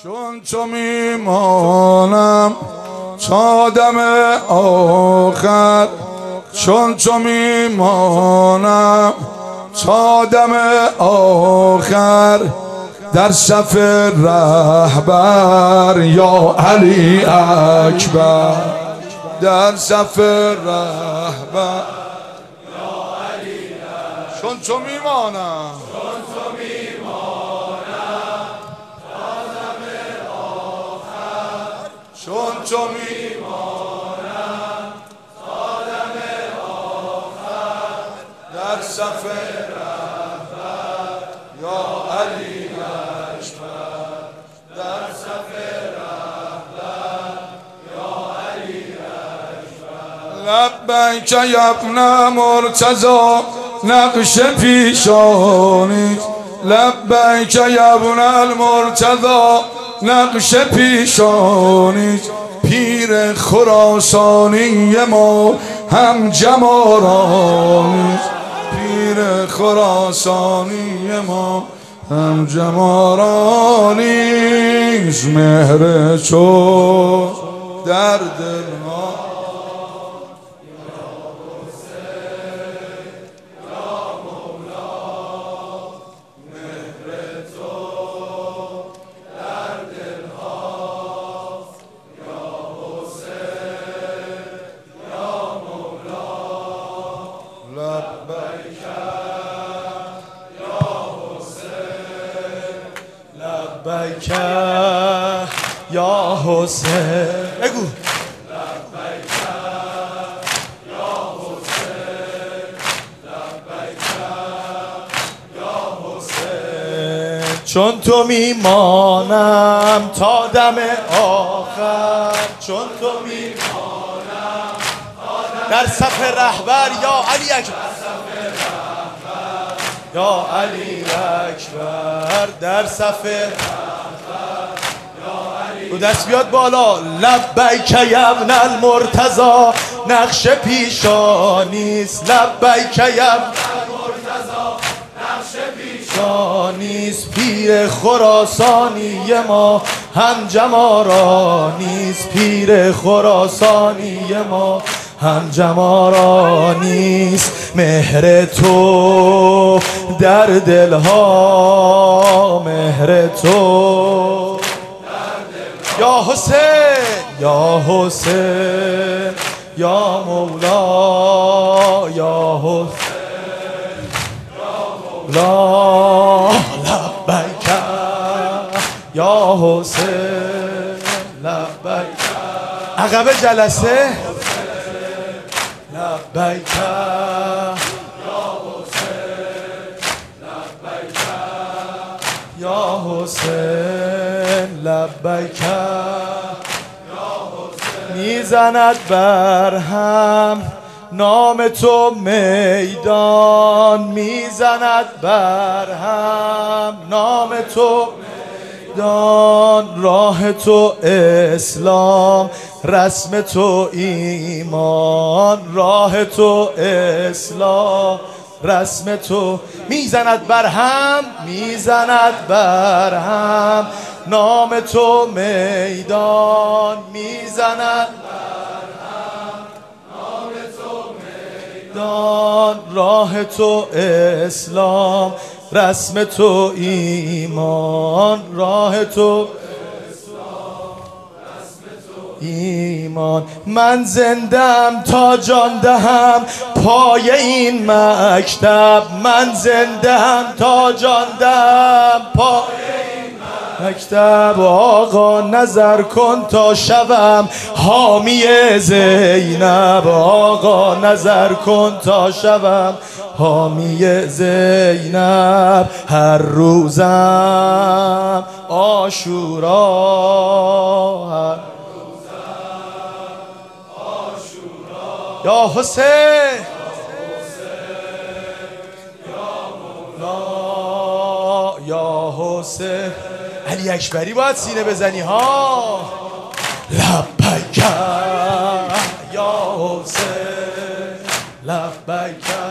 چون تو میمانم تا دم آخر، چون تو میمانم تا دم آخر، در صف رهبر یا علی اکبر، در صف رهبر یا علی اکبر. چون تو میمانم، چون تو میمانم تا دم آخر، چون تو میمانم تا دم آخر، در صف رهبر یا علی اکبر، در صف رهبر یا علی اکبر. لبیک یا ابن مرتضی نقش پیشانی، لبیک یا ابن المرتضی نقش پیشانی، پیر خراسانی ما هم جمارانی، پیر خراسانی ما هم جمارانی، مهر تو در دل ما. لبیک یا حسین، بگو لبیک یا حسین، لبیک یا حسین. چون تو میمانم تا دم آخر، چون تو میمانم در صف رهبر یا علی اکبر، یا علی اکبر، در صف و دست بیاد بالا. لبیک یا ابن المرتضی نقش پیشانیست، لبیک یا ابن المرتضی نقش پیشانیست، پیر خراسانی ما هم جمارانیست، پیر خراسانی ما هم جمارانیست، مهر تو در دلها، مهر تو یا حسین، یا حسین، یا مولا، یا حسین، یا مولا. لبیک یا حسین، لبیک. عقب جلسه لبیک یا حسین، لبیک یا حسین، لبیک یا حسین. میزند بر هم نام تو میدان، میزند بر هم نام تو میدان، راه تو اسلام، رسم تو ایمان، راه تو اسلام، رسم تو. میزند بر هم، میزند بر هم نام تو میدان، میزند بر هم نام تو میدان، راه تو اسلام، رسم تو ایمان، راه تو ایمان. من زندم تا جان دهم پای این مکتب، من زندم تا جان دهم پای این مکتب. آقا نظر کن تا شوم حامی زینب، آقا نظر کن تا شوم حامی زینب. هر روزم عاشورا، یا حسین، یا مولا، یا حسین. علی اکبری باید سینه بزنی ها. لبیک یا حسین، لبیک